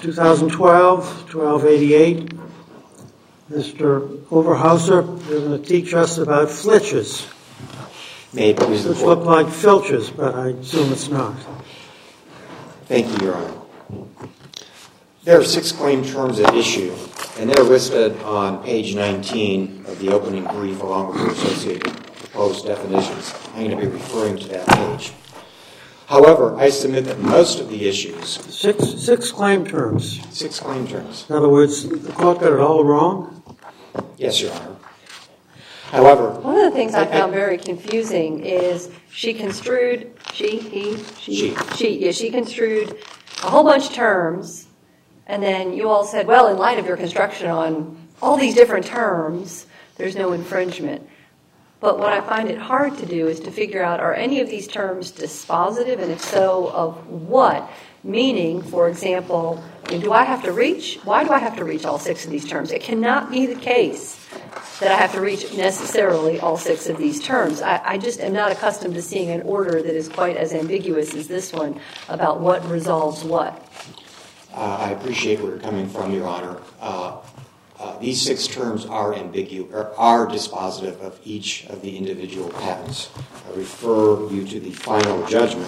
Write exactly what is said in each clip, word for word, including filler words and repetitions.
twenty twelve, twelve eighty-eight. Mister Overhauser, you're going to teach us about flitches. May it please the Which Court. look like filches, but I assume it's not. Thank you, Your Honor. There are six claim terms at issue, and they're listed on page nineteen of the opening brief along with the associated proposed definitions. I'm going to be referring to that page. However, I submit that most of the issues... Six, six claim terms. Six claim terms. In other words, the court got it all wrong? Yes, Your Honor. However... One of the things I found very confusing is she construed, she, he, she, She. she, yeah, she construed a whole bunch of terms, and then you all said, well, in light of your construction on all these different terms, there's no infringement. But what I find it hard to do is to figure out, are any of these terms dispositive, and if so, of what? Meaning, for example, do I have to reach, why do I have to reach all six of these terms? It cannot be the case that I have to reach necessarily all six of these terms. I, I just am not accustomed to seeing an order that is quite as ambiguous as this one about what resolves what. Uh, I appreciate where you're coming from, Your Honor. Uh, uh, these six terms are ambiguous, or are dispositive of each of the individual patents. I refer you to the final judgment.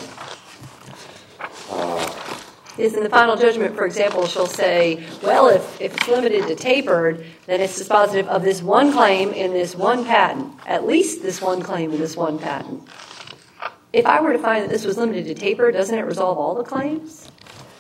Uh, Is in the final judgment, for example, she'll say, well, if, if it's limited to tapered, then it's dispositive of this one claim in this one patent, at least this one claim in this one patent. If I were to find that this was limited to tapered, doesn't it resolve all the claims?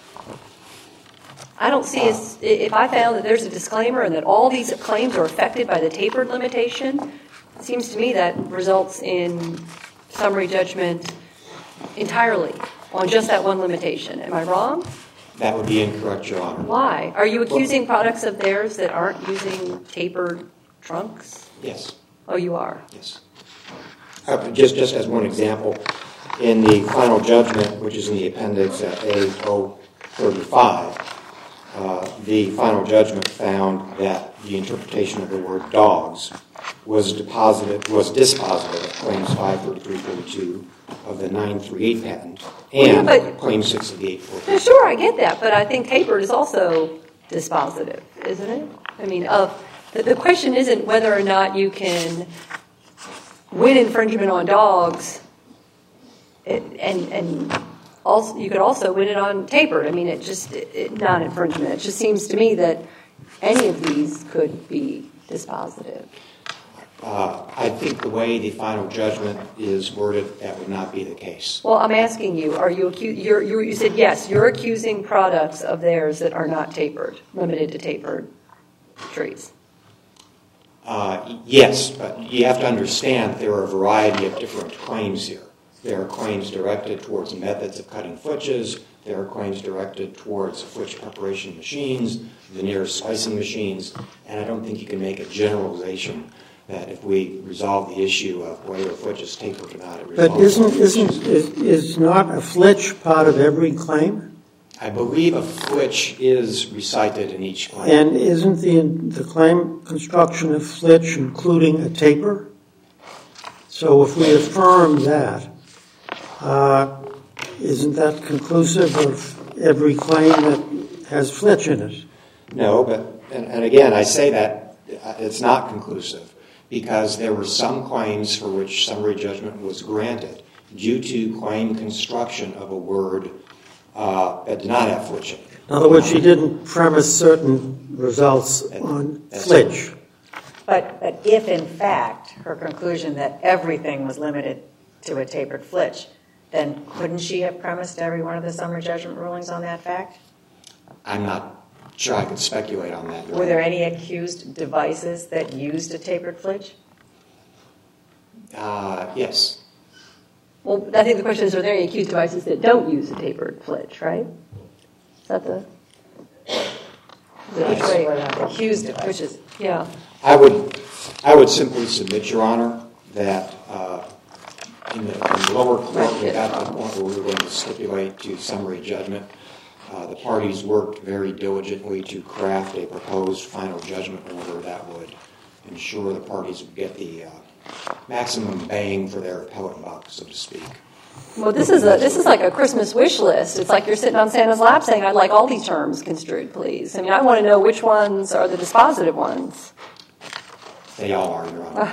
I don't see, as, if I found that there's a disclaimer and that all these claims are affected by the tapered limitation, it seems to me that results in summary judgment entirely on just that one limitation. Am I wrong? That would be incorrect, Your Honor. Why? Are you accusing products of theirs that aren't using tapered trunks? Yes. Oh, you are? Yes. Uh, just, just as one example, in the final judgment, which is in the appendix at A zero thirty-five, uh, the final judgment found that the interpretation of the word dogs was deposited, was dispositive of claims five thirty-three forty-two of the nine thirty-eight patent and well, yeah, claim six of the eight forty-two. Yeah, sure, I get that, but I think tapered is also dispositive, isn't it? I mean, of the, the question isn't whether or not you can win infringement on dogs, it, and and also you could also win it on tapered. I mean, it just it, it, not infringement. It just seems to me that any of these could be dispositive. Uh, I think the way the final judgment is worded, that would not be the case. Well, I'm asking you, are you acu- you're, you're, you said yes, you're accusing products of theirs that are not tapered, limited to tapered trees. Uh, yes, but you have to understand there are a variety of different claims here. There are claims directed towards methods of cutting flitches. There are claims directed towards flitch preparation machines, veneer slicing machines, and I don't think you can make a generalization that if we resolve the issue of whether a flitch is tapered or not, it resolves. But isn't, isn't, is, is not a flitch part of every claim? I believe a flitch is recited in each claim. And isn't the, the claim construction of flitch including a taper? So if we affirm that, uh, isn't that conclusive of every claim that has flitch in it? No, but, and, and again, I say that it's not conclusive, because there were some claims for which summary judgment was granted due to claim construction of a word uh, that did not have flitch in it. In other words, she didn't premise certain results on flitch. But, but if, in fact, her conclusion that everything was limited to a tapered flitch, then couldn't she have premised every one of the summary judgment rulings on that fact? I'm not sure I could speculate on that. Were there any accused devices that used a tapered flitch? Uh, yes. Well, I think the question is, are there any accused devices that don't use a tapered flitch, right? Is that the... Which way were the accused devices? Yeah. I would, I would simply submit, Your Honor, that uh, in, the, in the lower court, we got to the point where we were going to stipulate to summary judgment. Uh, the parties worked very diligently to craft a proposed final judgment order that would ensure the parties would get the uh, maximum bang for their appellate buck, so to speak. Well, this is a this is like a Christmas wish list. It's like you're sitting on Santa's lap saying, "I'd like all these terms construed, please." I mean, I want to know which ones are the dispositive ones. They all are, Your Honor. Uh.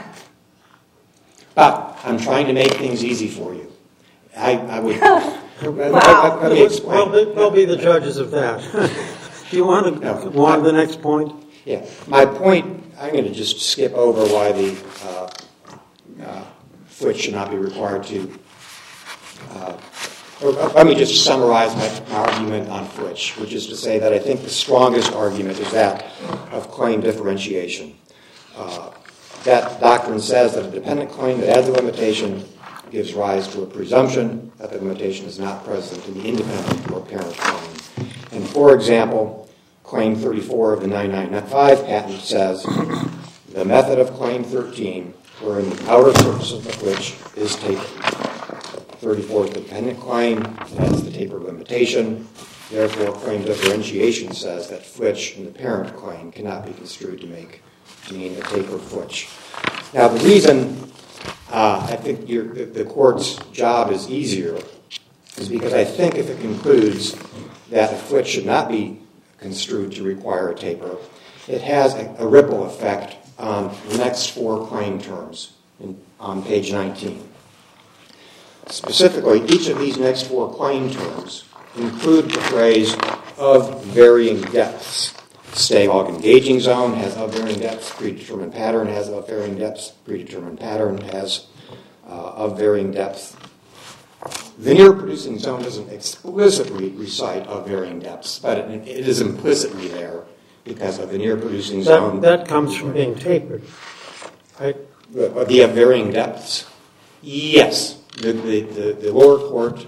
But I'm trying to make things easy for you. I, I would. Wow. Let, let me explain. We'll be, we'll be the judges of that. Do you want to no, go on to the next point? Yeah. My point. I'm going to just skip over why the uh, uh, Fitch should not be required to. Uh, or, uh, let me just summarize my, my argument on Fitch, which is to say that I think the strongest argument is that of claim differentiation. Uh, that doctrine says that a dependent claim that adds a limitation gives rise to a presumption that the limitation is not present in the independent or parent claim. And for example, Claim thirty-four of the nine nine five patent says the method of Claim thirteen, wherein the outer surface of the Fitch is tapered. thirty-four is the dependent claim, that's the taper limitation. Therefore, claim differentiation says that Fitch in the parent claim cannot be construed to make to mean a tapered Fitch. Now, the reason uh, I think your, the court's job is easier is because I think if it concludes that a Fitch should not be construed to require a taper, it has a, a ripple effect on the next four claim terms in, on page nineteen. Specifically, each of these next four claim terms include the phrase of varying depths. Stay log engaging zone has of varying depths, predetermined pattern has of varying depths, predetermined pattern has uh, of varying depths. Veneer producing zone doesn't explicitly recite of varying depths, but it, it is implicitly there because a veneer producing that, zone. That comes from being tapered, right? The, the of varying depths. Yes. The, the, the, the lower court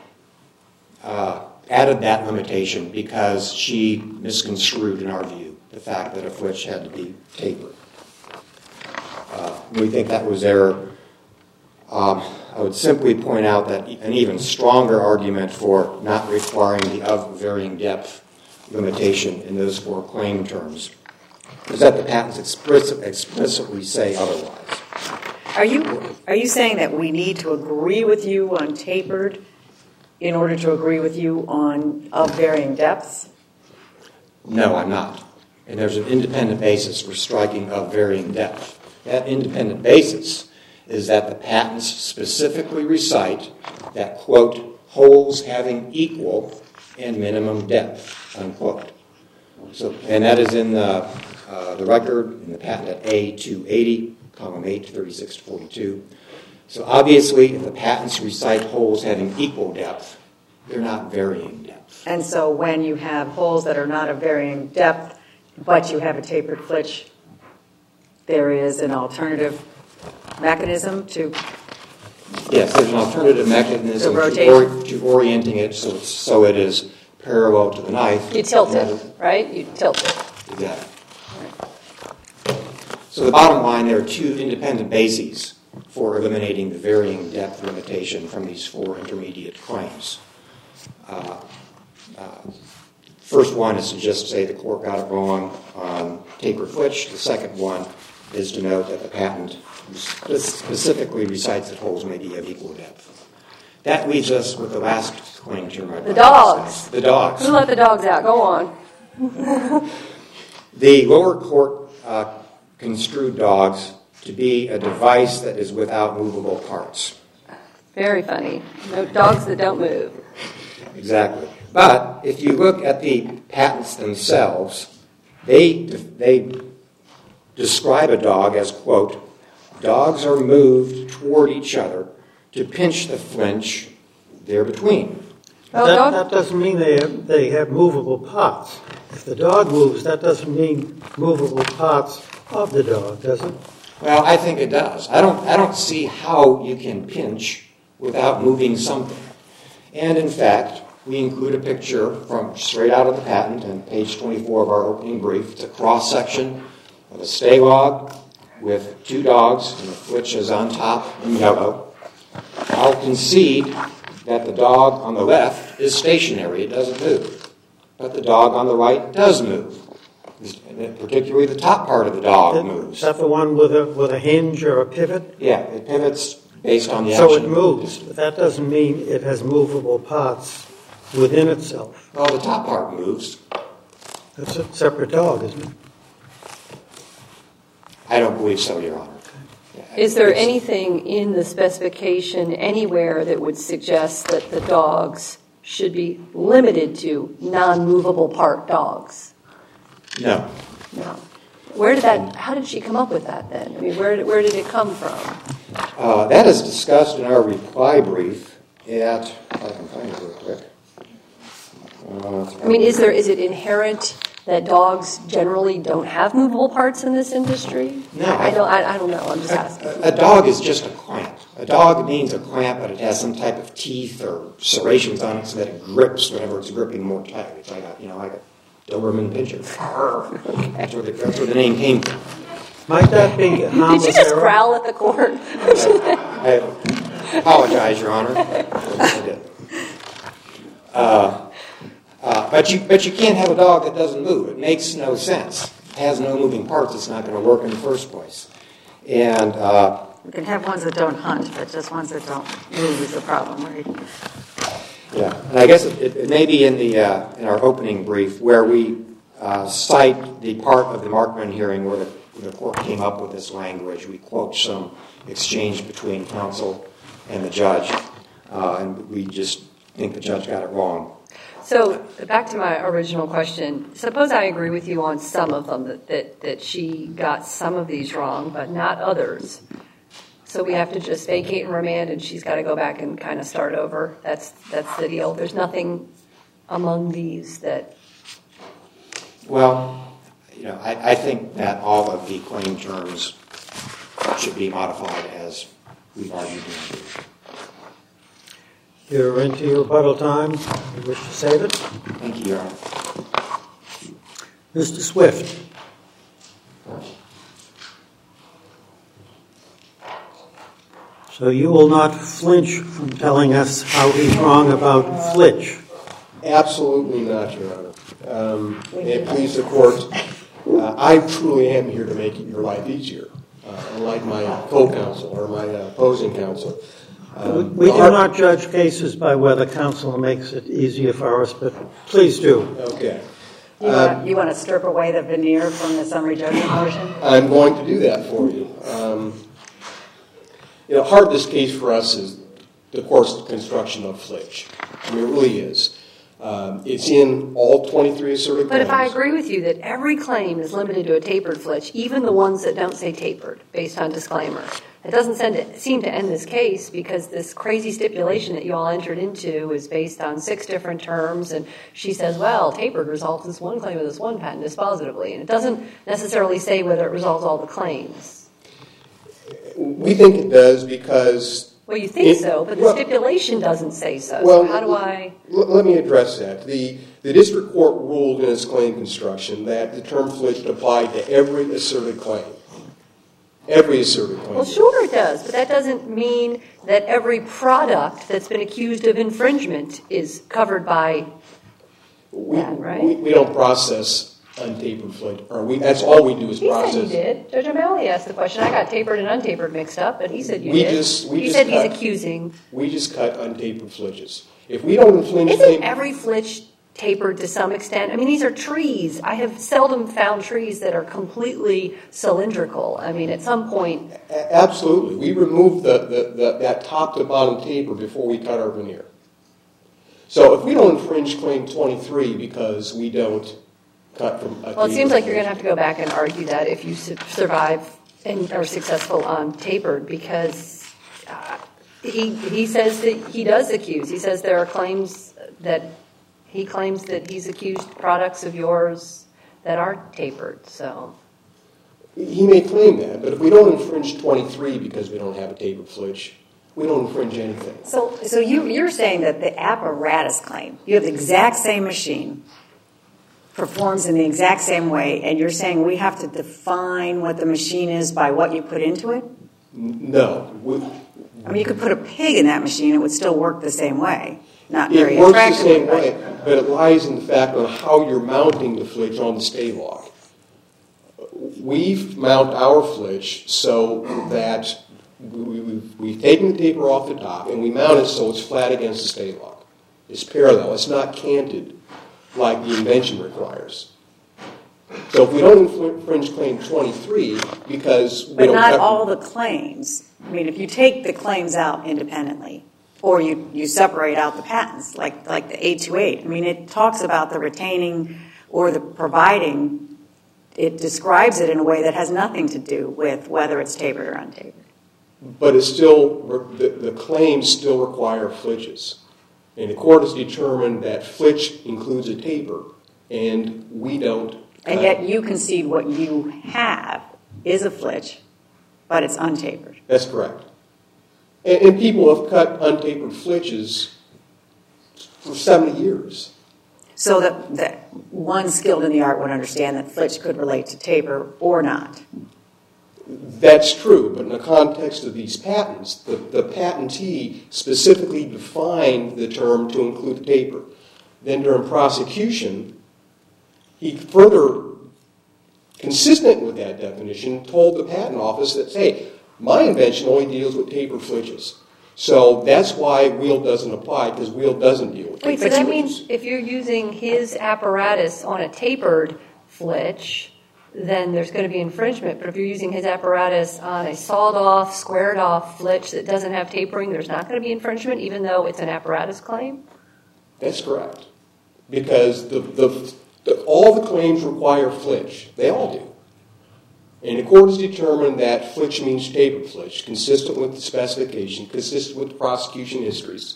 uh, added that limitation because she misconstrued, in our view, the fact that a Fitch had to be tapered. Uh, we think that was error. Um, I would simply point out that an even stronger argument for not requiring the of varying depth limitation in those four claim terms is that the patents explicit, explicitly say otherwise. Are you are you saying that we need to agree with you on tapered in order to agree with you on of varying depths? No, I'm not. And there's an independent basis for striking of varying depth. That independent basis is that the patents specifically recite that, quote, holes having equal and minimum depth, unquote. So, and that is in the, uh, the record in the patent at A two eighty, column eight, thirty-six to forty-two. So obviously, if the patents recite holes having equal depth, they're not varying depth. And so when you have holes that are not of varying depth, but you have a tapered flitch, there is an alternative mechanism to yes, there's an alternative mechanism to, to, or, to orienting it so it's, so it is parallel to the knife. You tilt it, right? You tilt it. Exactly. So the bottom line, there are two independent bases for eliminating the varying depth limitation from these four intermediate claims. Uh, uh, first one is to just say the court got it wrong on tapered flitch. The second one is to note that the patent specifically recites that holes may be of equal depth. That leaves us with the last claim term. The dogs. The dogs. Who let the dogs out? Go on. The lower court uh, construed dogs to be a device that is without movable parts. Very funny. No, dogs that don't move. Exactly. But if you look at the patents themselves, they they describe a dog as, quote, dogs are moved toward each other to pinch the flinch there between. Well, that, dog- that doesn't mean they have, they have movable parts. If the dog moves, that doesn't mean movable parts of the dog, does it? Well, I think it does. I don't I don't see how you can pinch without moving something. And in fact, we include a picture from straight out of the patent on page twenty-four of our opening brief. It's a cross-section of a stay log with two dogs, and the flitch is on top in yellow. I'll concede that the dog on the left is stationary. It doesn't move. But the dog on the right does move. Particularly the top part of the dog Is moves. that the one with a with a hinge or a pivot? Yeah, it pivots based on the So action. it moves, but that doesn't mean it has movable parts within itself. Well, the top part moves. That's a separate dog, isn't it? I don't believe so, Your Honor. Is there It's- anything in the specification anywhere that would suggest that the dogs should be limited to non-movable part dogs? No. No. Where did that, how did she come up with that then? I mean, where did, where did it come from? Uh, that is discussed in our reply brief at, if I can find it real quick. Uh, I mean, is there, is it inherent that dogs generally don't have movable parts in this industry? No. I don't, I, I don't know, I'm just A, asking. a dog is just a clamp. A dog means a clamp, but it has some type of teeth or serrations on it so that it grips whenever it's gripping more tightly. It's like a, you know, like a Doberman Pinscher. That's where the, that's where the name came from. Might that be harmless Did you just error? growl at the court? I apologize, Your Honor. I did. Uh, uh, but you but you can't have a dog that doesn't move. It makes no sense. It has no moving parts. It's not going to work in the first place. And uh, You can have ones that don't hunt, but just ones that don't move is the problem, right? yeah, and I guess it, it may be in the uh, in our opening brief where we uh, cite the part of the Markman hearing where the, where the court came up with this language. We quote some exchange between counsel and the judge, uh, and we just think the judge got it wrong. So back to my original question. Suppose I agree with you on some of them, that, that, that she got some of these wrong, but not others. So we have to just vacate and remand, and she's got to go back and kind of start over. That's that's the deal. There's nothing among these that... Well, you know, I, I think that all of the claim terms should be modified as we've argued in the brief. You're into your rebuttal time. You wish to save it? Thank you, Your Honor. Mister Swift. So you will not flinch from telling us how he's wrong about Flitch. Absolutely not, Your Honor. Um, may it please the court, uh, I truly am here to make your life easier, uh, unlike my co-counsel or my uh, opposing counsel. Um, We do not judge cases by whether counsel makes it easier for us, but please do. Okay. You want, you want to strip away the veneer from the summary judgment motion? I'm going to do that for you. Um, you know, heart of this case for us is the court's construction of Flitch. I mean, it really is. Um, it's in all twenty-three asserted But claims. if I agree with you that every claim is limited to a tapered flitch, even the ones that don't say tapered, based on disclaimer, it doesn't send it, seem to end this case because this crazy stipulation that you all entered into is based on six different terms, and she says, well, tapered results in this one claim of this one patent dispositively, and it doesn't necessarily say whether it resolves all the claims. We think it does because... Well, you think It- so, but the well- stipulation doesn't say so. Well, so how do I... L- let me address that. The, the district court ruled in its claim construction that the term Flitch applied to every asserted claim. Every asserted claim. Well, sure it does, but that doesn't mean that every product that's been accused of infringement is covered by we, that, right? we, we don't process untapered Flitch. Or we, that's all we do is He process. said you did. Judge O'Malley asked the question. I got tapered and untapered mixed up, but he said you We did. just- we he just said cut- he's accusing. We just cut untapered Flitches. If we don't infringe Isn't claim, every flitch tapered to some extent? I mean, these are trees. I have seldom found trees that are completely cylindrical. I mean, at some point, a- absolutely. We remove the, the, the, that top to bottom taper before we cut our veneer. So if we don't infringe claim twenty-three because we don't cut from a well, it seems tapered like you're going to Flitch, have to go back and argue that if you su- survive and are successful on tapered, because uh, he he says that he does accuse. He says there are claims that he claims that he's accused products of yours that are tapered. So He may claim that, but if we don't infringe twenty-three because we don't have a tapered Flitch, we don't infringe anything. So, so you, you're saying that the apparatus claim, you have the exact same machine, performs in the exact same way, and you're saying we have to define what the machine is by what you put into it? N- No. We, I mean, you could put a pig in that machine, it would still work the same way. Not it very works the attractively, same but- way, but it lies in the fact on how you're mounting the Flitch on the stay lock. We mount our Flitch so that we, we've, we've taken the taper off the top and we mount it so it's flat against the stay lock. It's parallel. It's not canted like the invention requires. So if we don't infringe claim twenty-three because we But don't not have, all the claims. I mean, if you take the claims out independently, or you, you separate out the patents, like, like the eight two eight, I mean, it talks about the retaining or the providing. It describes it in a way that has nothing to do with whether it's tapered or untapered. but it's still, the, the claims still require flitches. And the court has determined that flitch includes a taper, and we don't. And yet you concede what you have is a flitch, but it's untapered. That's correct. And, and people have cut untapered flitches for seventy years. So that, that one skilled in the art would understand that flitch could relate to taper or not. That's true, but in the context of these patents, the, the patentee specifically defined the term to include the taper. Then during prosecution, he further, consistent with that definition, told the patent office that, hey, my invention only deals with tapered flitches. So that's why Wheel doesn't apply, because Wheel doesn't deal with Wait, tapered so that flitches. means if you're using his apparatus on a tapered flitch, then there's going to be infringement. But if you're using his apparatus on a sawed-off, squared-off flitch that doesn't have tapering, there's not going to be infringement, even though it's an apparatus claim? That's correct. Because the, the, the, all the claims require flitch. They all do. And the court has determined that flitch means tapered flitch, consistent with the specification, consistent with the prosecution histories.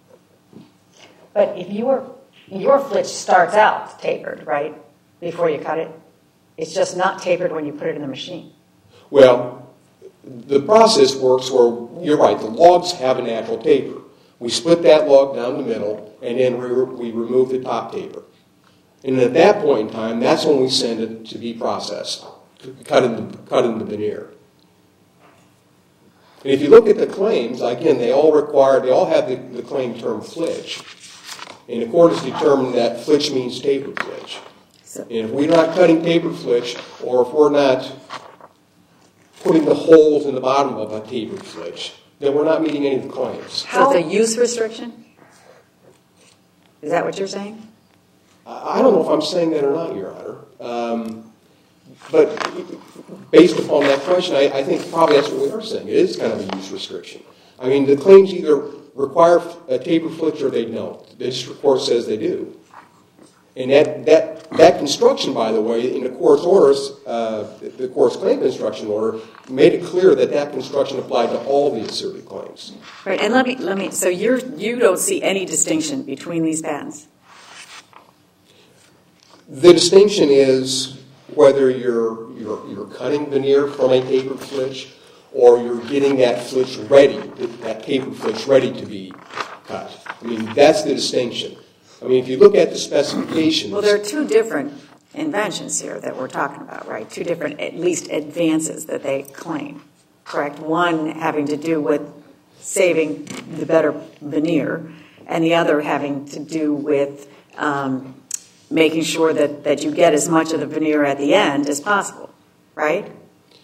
But if your, your flitch starts out tapered, right, before you cut it, it's just not tapered when you put it in the machine. Well, the process works where, you're right, the logs have a natural taper. We split that log down the middle, and then we, re- we remove the top taper. And at that point in time, that's when we send it to be processed, to cut in the, cut in the veneer. And if you look at the claims, again, they all require, they all have the, the claim term flitch. And the court has determined that flitch means tapered flitch. So, And if we're not cutting tapered flitch, or if we're not putting the holes in the bottom of a tapered flitch, then we're not meeting any of the claims. so it's a use restriction? Is that what you're saying? I I don't know if I'm saying that or not, Your Honor. Um, but based upon that question, I, I think probably that's what we are saying. It is kind of a use restriction. I mean, the claims either require a tapered flitch or they don't. This report says they do. And that, that, that construction, by the way, in the court's orders, uh, the court's claim construction order, made it clear that that construction applied to all the asserted claims. Right, and let me, let me, so you're, you don't see any distinction between these patents? The distinction is whether you're, you're, you're cutting veneer from a tapered flitch or you're getting that flitch ready, that tapered flitch ready to be cut. I mean, that's the distinction. I mean, if you look at the specifications... Well, there are two different inventions here that we're talking about, right? Two different, at least, advances that they claim, correct? One having to do with saving the better veneer, and the other having to do with um, making sure that, that you get as much of the veneer at the end as possible, right?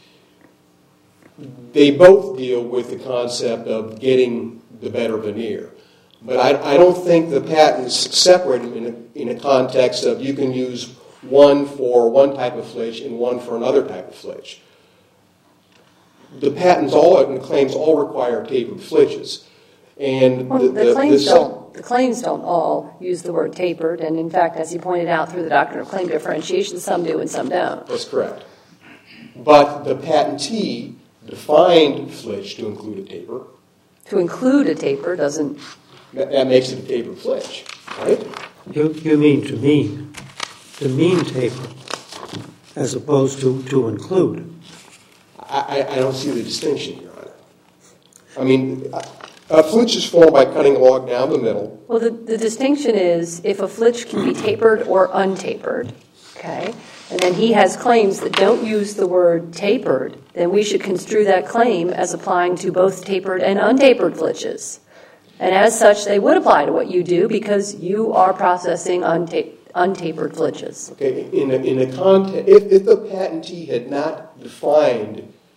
They both deal with the concept of getting the better veneer. But I, I don't think the patents separate them in a, in a context of you can use one for one type of flitch and one for another type of flitch. The patents all, and the claims all require tapered flitches. And Well, the, the, the, claims the, don't, the claims don't all use the word tapered, and in fact, as you pointed out through the doctrine of claim differentiation, some do and some don't. That's correct. But the patentee defined flitch to include a taper. To include a taper doesn't... That, that makes it a tapered flitch, right? You, you mean to mean, to mean taper, as opposed to to include. I, I, I don't see the distinction, Your Honor. I mean, a, a flitch is formed by cutting a log down the middle. Well, the, the distinction is if a flitch can be tapered or untapered, okay, and then he has claims that don't use the word tapered, then we should construe that claim as applying to both tapered and untapered flitches. And as such, they would apply to what you do because you are processing unta- untapered flitches. Okay, in a, in a context, if, if the patentee had not defined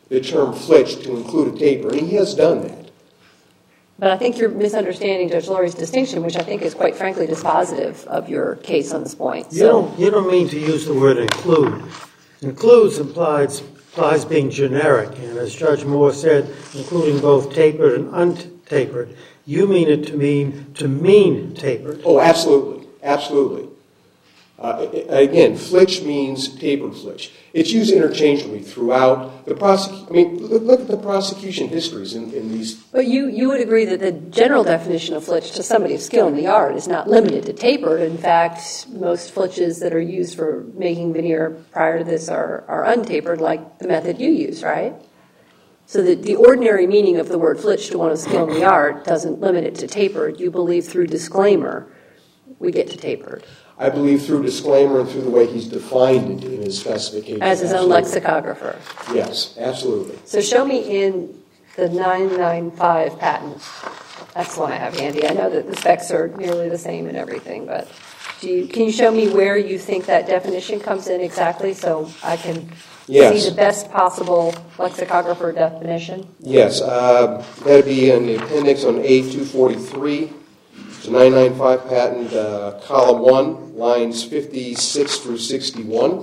the term flitch to include a taper, and he has done that. But I think you're misunderstanding Judge Lurie's distinction, which I think is quite frankly dispositive of your case on this point. You don't, you don't mean to use the word include. Includes implies, implies being generic, and as Judge Moore said, including both tapered and untapered. You mean it to mean to mean tapered. Oh, absolutely, absolutely. Uh, again, flitch means tapered flitch. It's used interchangeably throughout the prosecution. I mean, look, look at the prosecution histories in, in these. But you, you would agree that the general definition of flitch to somebody of skill in the art is not limited to tapered. In fact, most flitches that are used for making veneer prior to this are, are untapered, like the method you use, right? So that the ordinary meaning of the word flitch to one of skill in the art doesn't limit it to tapered. You believe through disclaimer we get to tapered. I believe through disclaimer and through the way he's defined it in his specification. As his own lexicographer. Yes, absolutely. So show me in the nine ninety-five patent. That's the one I have handy. I know that the specs are nearly the same and everything, but do you, can you show me where you think that definition comes in exactly so I can yes. see the best possible lexicographer definition? Yes, uh, that would be in the appendix on A two forty-three. It's a nine ninety-five patent, uh, column one, lines fifty-six through sixty-one.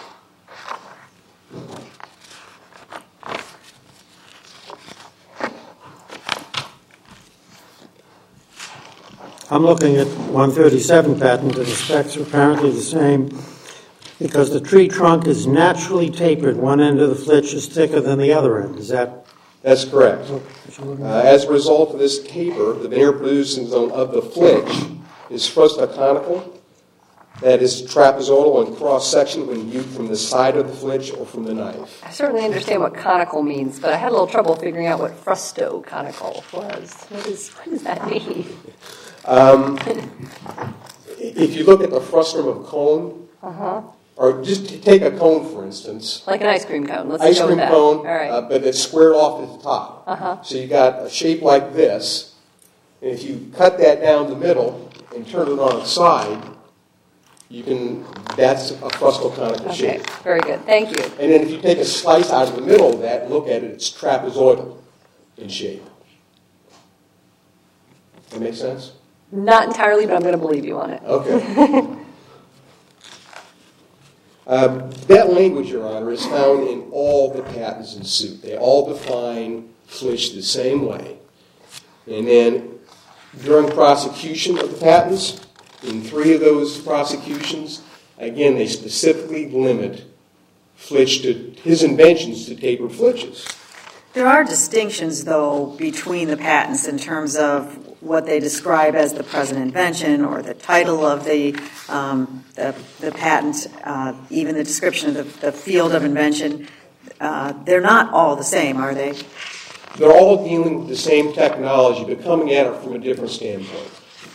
I'm looking at one thirty-seven patent, and the specs are apparently the same because the tree trunk is naturally tapered. One end of the flitch is thicker than the other end. Is that? That's correct. Uh, as a result of this taper, the veneer producing zone of the flitch is first a conical, that is trapezoidal in cross-section when viewed from the side of the flitch or from the knife. I certainly understand what conical means, but I had a little trouble figuring out what frusto conical was. What, is, what does that mean? Um, if you look at the frustum of a cone, uh-huh. or just to take a cone, for instance. Like an ice cream cone. Let's ice go cream with that. cone, All right. uh, but it's squared off at the top. Uh-huh. So you got a shape like this, and if you cut that down the middle and turn it on its side, you can, that's a frustoconical Okay, shape. very good. Thank you. And then if you take a slice out of the middle of that and look at it, it's trapezoidal in shape. That make sense? Not entirely, but I'm going to believe you on it. Okay. um, that language, Your Honor, is found in all the patents in suit. They all define flitch the same way. And then during prosecution of the patents, in three of those prosecutions, again, they specifically limit flitch to his inventions to tapered flitches. There are distinctions, though, between the patents in terms of what they describe as the present invention or the title of the um, the, the patent, uh, even the description of the, the field of invention. Uh, they're not all the same, are they? They're all dealing with the same technology, but coming at it from a different standpoint.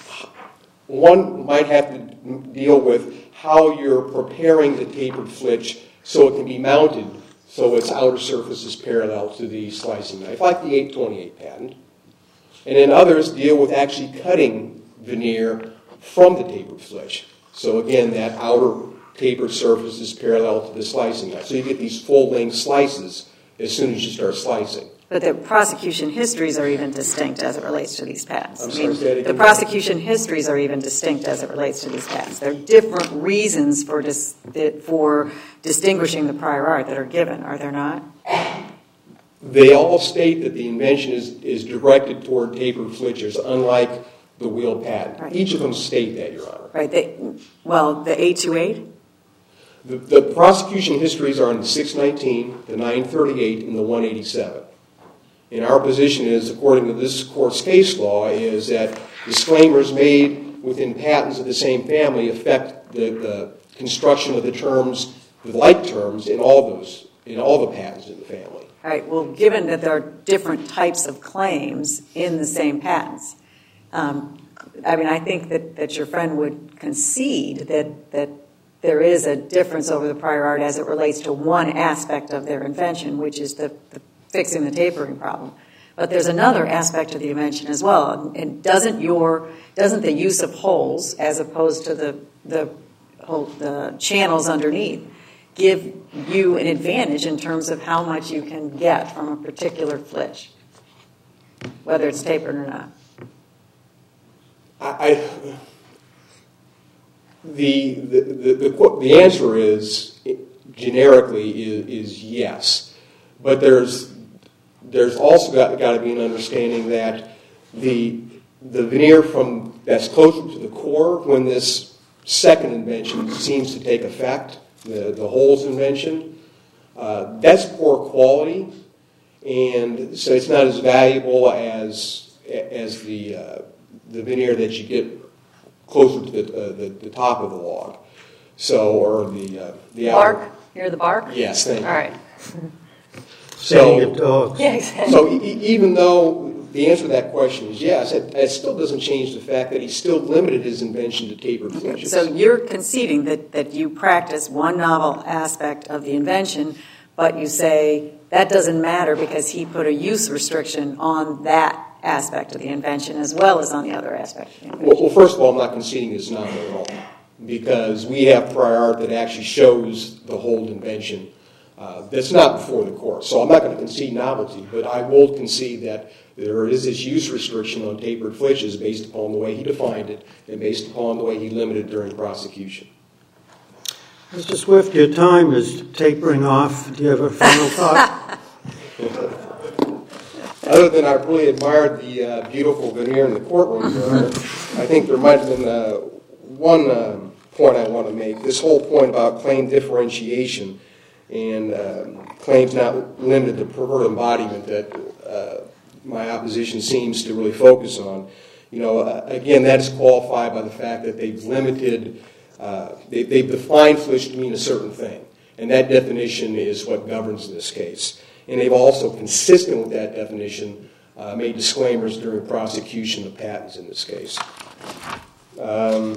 One might have to deal with how you're preparing the tapered flitch so it can be mounted so its outer surface is parallel to the slicing knife, like the eight twenty-eight patent. And then others deal with actually cutting veneer from the tapered flitch. So again, that outer tapered surface is parallel to the slicing knife. So you get these full-length slices as soon as you start slicing. But the prosecution histories are even distinct as it relates to these patents. I'm I sorry, mean, say that again. the prosecution histories are even distinct as it relates to these patents. There are different reasons for dis- for distinguishing the prior art that are given, are there not? They all state that the invention is, is directed toward tapered flitches, unlike the wheel patent. Right. Each of them state that, Your Honor. Right. They, well, the eight twenty-eight? The, the prosecution histories are in the six nineteen, the nine thirty-eight, and the one eighty-seven. And our position is, according to this court's case law, is that disclaimers made within patents of the same family affect the, the construction of the terms, the like terms, in all those, in all the patents in the family. All right. Well, given that there are different types of claims in the same patents, um, I mean, I think that, that your friend would concede that, that there is a difference over the prior art as it relates to one aspect of their invention, which is the, the fixing the tapering problem. But there's another aspect of the invention as well. And doesn't your doesn't the use of holes as opposed to the the, hole, the channels underneath, give you an advantage in terms of how much you can get from a particular flitch, whether it's tapered or not? I, I the, the, the, the, the answer is, generically, is, is yes. But there's, there's also got, got to be an understanding that the, the veneer from that's closer to the core, when this second invention seems to take effect, the, the holes invention, uh, that's poor quality, and so it's not as valuable as as the uh, the veneer that you get closer to the, uh, the the top of the log. So, or the uh, the bark. outer. You're the bark. Yes, thank you. All right. Saying it dogs. Yeah, exactly. So e- even though the answer to that question is yes, it, it still doesn't change the fact that he still limited his invention to tapered flitches. So you're conceding that, that you practice one novel aspect of the invention, but you say that doesn't matter because he put a use restriction on that aspect of the invention as well as on the other aspect of the invention. Well, well first of all, I'm not conceding it's not at all, because we have prior art that actually shows the whole invention. Uh, that's not before the court. So I'm not going to concede novelty, but I will concede that there is this use restriction on tapered flitches based upon the way he defined it and based upon the way he limited it during prosecution. Mister Swift, your time is tapering off. Do you have a final thought? Other than I really admired the uh, beautiful veneer in the courtroom, uh, I think there might have been uh, one uh, point I want to make. This whole point about claim differentiation and uh, claims not limited to pervert embodiment that uh, my opposition seems to really focus on. You know, uh, again, that is qualified by the fact that they've limited, uh, they, they've defined flitch to mean a certain thing, and that definition is what governs in this case. And they've also, consistent with that definition, uh, made disclaimers during prosecution of patents in this case. Um,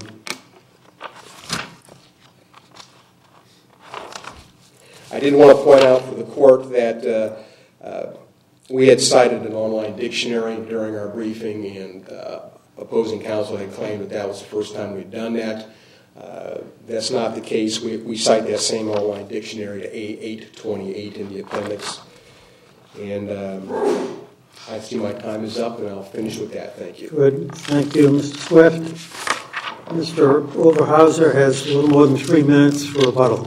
I did want to point out for the court that uh, uh, we had cited an online dictionary during our briefing, and uh, opposing counsel had claimed that that was the first time we'd done that. Uh, that's not the case. We, we cite that same online dictionary to A eight twenty-eight in the appendix. And um, I see my time is up, and I'll finish with that. Thank you. Good. Thank you, Mister Swift. Mister Overhauser has a little more than three minutes for rebuttal.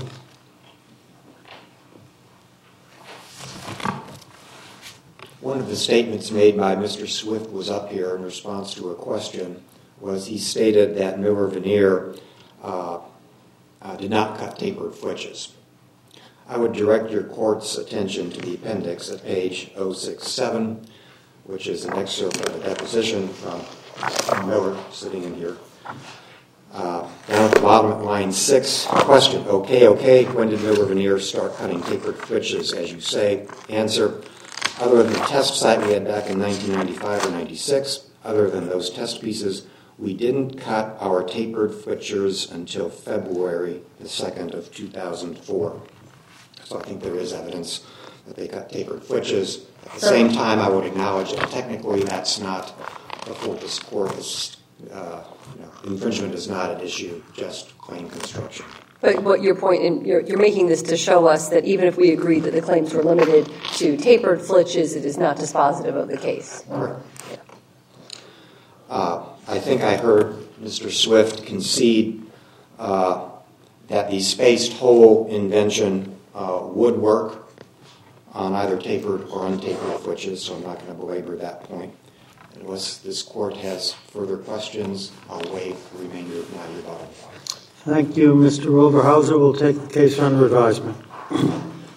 One of the statements made by Mister Swift was up here in response to a question was he stated that Miller Veneer uh, uh, did not cut tapered flitches. I would direct your court's attention to the appendix at page oh six seven, which is an excerpt of a deposition from Miller sitting in here. Uh, down at the bottom at line six, question, okay, okay, when did Miller Veneer start cutting tapered flitches, as you say? Answer, other than the test site we had back in nineteen ninety-five or ninety-six, other than those test pieces, we didn't cut our tapered flitches until February the second of two thousand four. So I think there is evidence that they cut tapered flitches. At the same time, I would acknowledge that technically that's not the full discourse. Uh, you know, infringement is not an issue, just claim construction. But what your point, in, you're, you're making this to show us that even if we agree that the claims were limited to tapered flitches, it is not dispositive of the case. Correct. Yeah. Uh, I think I heard Mister Swift concede uh, that the spaced hole invention uh, would work on either tapered or untapered flitches, so I'm not going to belabor that point. Unless this court has further questions, I'll waive the remainder of my rebuttal. Thank you, Mister Overhauser. We'll take the case under advisement.